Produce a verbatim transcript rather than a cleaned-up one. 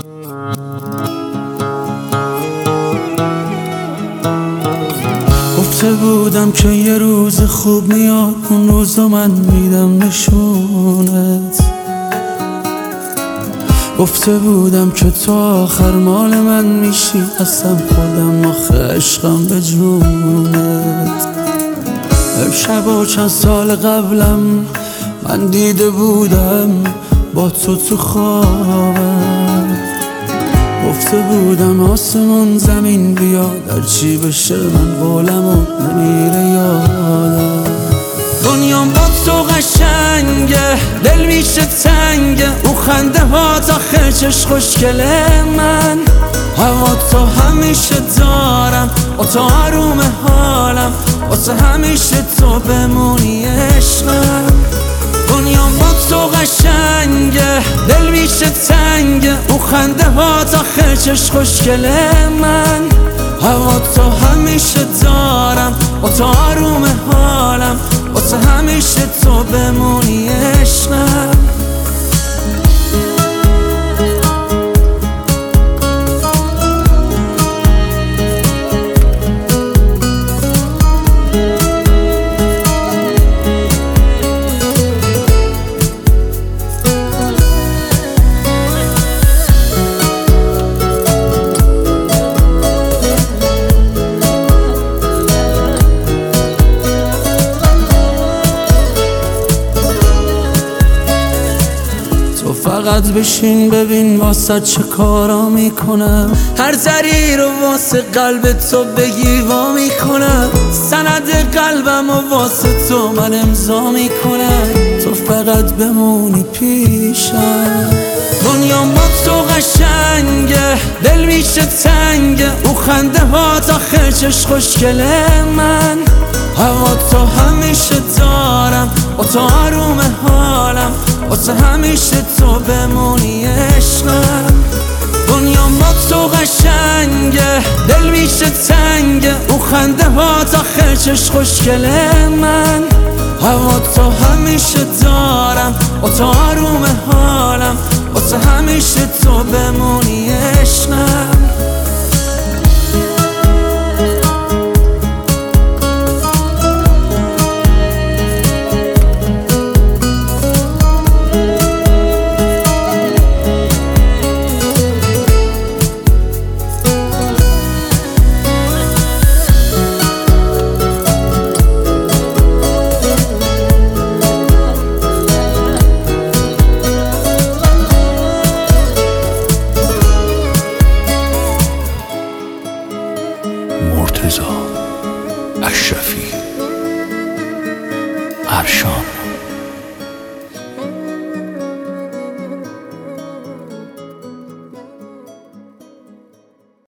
گفته بودم که یه روز خوب میاد، اون روزا من میدم نشونت. گفته بودم که تا آخر مال من میشی، اصلا خودم آخه عشقم به جونت. امشب و چند سال قبلم من دیده بودم با تو تو خوابم. گفته بودم آسمون زمین بیاد، هرچی بشه من قولم و نمیره یادم. دنیام با تو قشنگه، دل میشه تنگه، او خنده ها تا خرچش خوشگل من. هوا تو همیشه دارم، با تو آروم حالم، واسه همیشه تو بمونی عشقم. دنیام با تو قشنگه، دل میشه تنگه، او خنده ها تا خرچش خوشگل من. هوا تو همیشه دارم، با تو آروم حالم، واسه همیشه تو بمونی عشقم. فقط بشین ببین واسه چه کارا میکنم، هر ذری رو واسه قلب تو بگی وا میکنم. سند قلبم و واسه تو من امضا میکنم، تو فقط بمونی پیشم. دنیام با تو قشنگه، دل میشه تنگه، او خنده ها تا خرچش خوشگل من. هوا تو همیشه دارم، با تو آروم حالم، واسه همیشه تو بمونی عشقم. دنیام با تو قشنگه، دل میشه تنگه، او خنده ها تا خرچش خوشگل من. هوا تو همیشه دارم، با تو آروم حالم، واسه همیشه تو بمونی عشقم. مرتضی اشرفی ارشان.